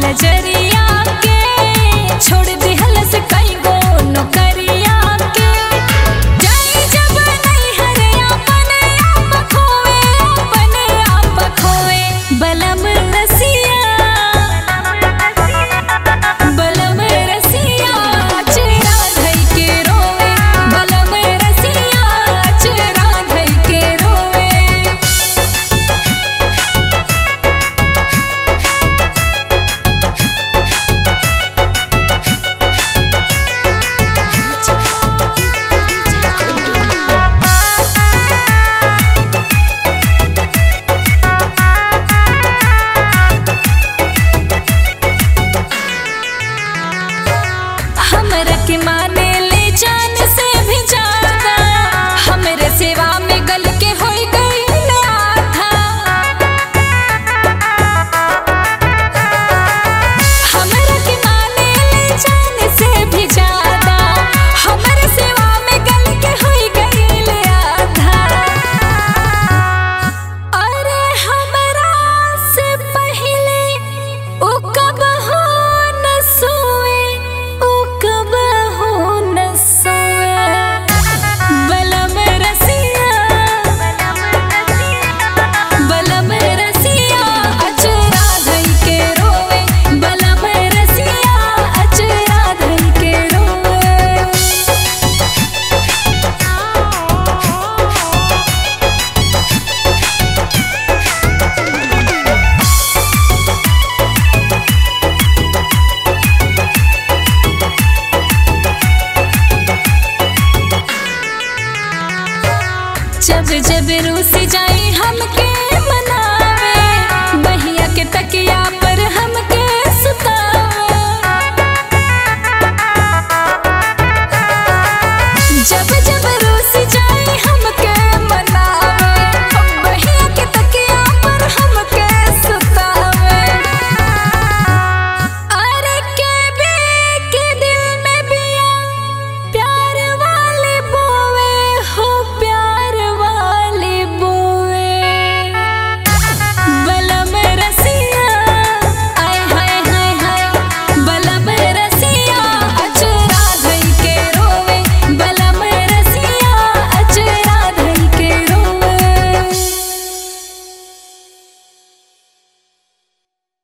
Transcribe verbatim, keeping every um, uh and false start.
नजरिया के छोड़ दिहल से कई गो नौकरिया के जाई जब नहीं हरे अपने आप खोए अपने आप खोए बलम रसिया बलम रसिया चेहरा धई के रोए बलम रसिया चेहरा धई के रोए। हमरा के माने ले जान से भी ज्यादा हमरे सेवा में गल के होई गईल आधा हमरा के माने ले जान से भी ज्यादा हमरे सेवा में गल के होई गईल आधा अरे हमरा से पहले ओ कब हो न सोए ओ कब हो न सोए बलम रसिया बलम रसिया अचरा धई के रोए बलम रसिया अचरा धई के रोए। जब जब रूस